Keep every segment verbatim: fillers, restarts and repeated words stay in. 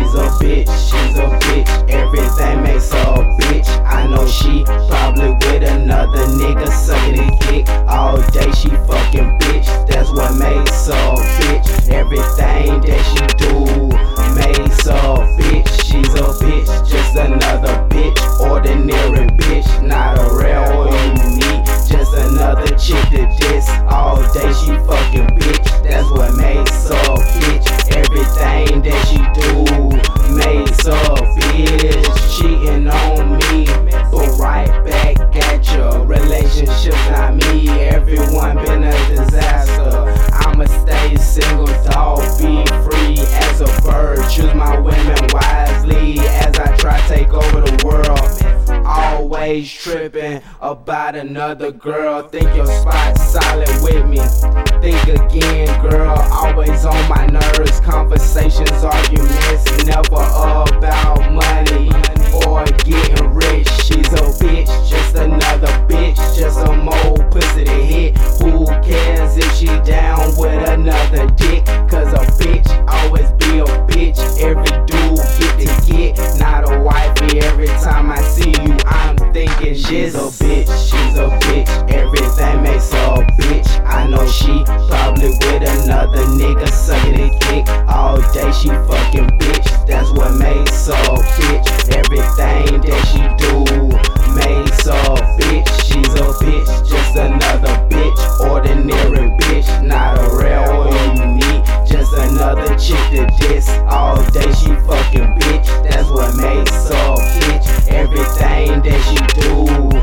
she's a bitch, she's a bitch. Everything makes her a bitch. I know she probably with another nigga sucking a dick all day. She fucking bitch, that's what makes her a bitch. Everything that she do makes her a bitch. She's a bitch, just another bitch. Ordinary bitch, not a rare or unique. Just another chick to diss all day. She fucking bitch, that's what makes her a bitch. Everything that she do makes her a bitch. Cheating on me, but right back at ya. Relationships not me, everyone been a disaster. I'ma stay single, dog, be free as a bird. Choose my women wisely as I try to take over the world. Always tripping about another girl. Think your spot's solid with me. Think again, girl. Always on my nerves. Conversations, arguments, never about money or getting rich. She's a bitch, just another bitch. Just a mold pussy to hit. Who cares if she down with another dick? Cause a bitch always be a bitch. Every dude get to get, not a wifey. Every time I see you, I'm thinking she's a bitch, she's a bitch. Everything makes her a bitch. I know she probably with another nigga sucking a dick all day. She fucking bitch, that's what makes her a bitch. Everything that she do makes her a bitch. She's a bitch, just another bitch. Ordinary bitch, not a rare or unique. Just another chick to diss all day. She fucking bitch, that's what makes her a bitch. Everything that she do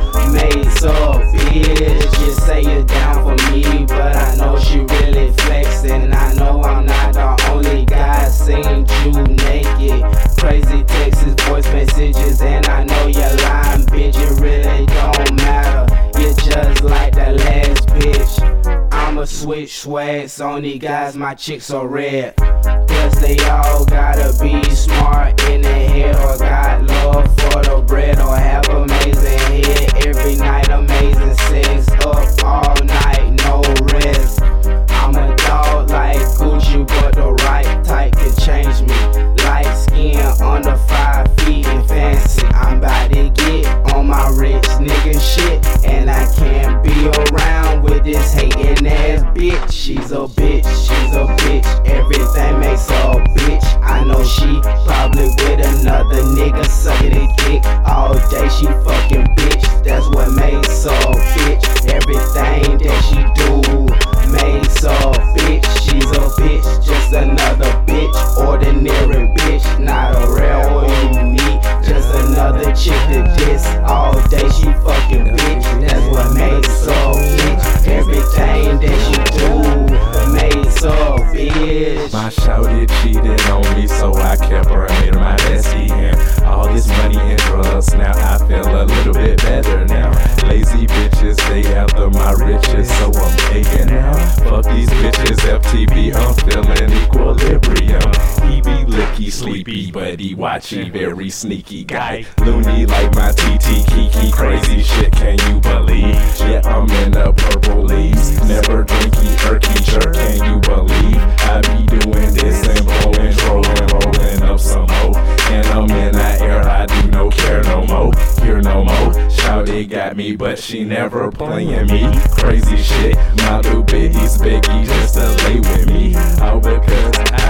makes her a bitch. You say you're down for me, but I know she really flexing. I know I'm not the only guy seen you naked. Crazy texts, voice messages, and I know you're lying, bitch. It really don't matter. You're just like the last bitch. I'ma switch swags on these guys, my chicks are red. Plus they all gotta be smart in the head, or got love for the bread, or have amazing head every night, amazing sex, up all night, no rest. I'm a dog like Gucci, but the right type can change me. Light skin, under five feet and fancy. I'm about to get on my rich nigga shit, and I can't be around with this hating ass bitch. She's a bitch, she's a bitch. Everything makes her a bitch. I know she probably with another nigga sucking a dick all day. She fucking bitch, that's what makes her a bitch. Everything that she do makes her a bitch. She's a bitch, just another bitch. Ordinary bitch, not a rare or unique. Just another chick to diss all day. She fucking bitch, that's what makes her a bitch. Everything that she do makes her a bitch. My shouty cheated on me, so I kept her and made her my bestie. And all this money and drugs, now I feel a little bit better now. Lazy bitches, they after my riches, so I'm taking out. Fuck these bitches, F T V, I'm feeling equilibrium. He be licky, sleepy, but he watchy, very sneaky guy. Loony like my T T Kiki, crazy shit, can you believe? Yeah, I'm in the purple leaves, never drinky, irky jerk, can you believe? I be doing this and blowing, rolling, rolling up some more. And I'm in the air, I do no care no more, hear no more. Shawty got me, but she never playing me. Crazy shit, my little bitty's biggie just to lay with me. All because I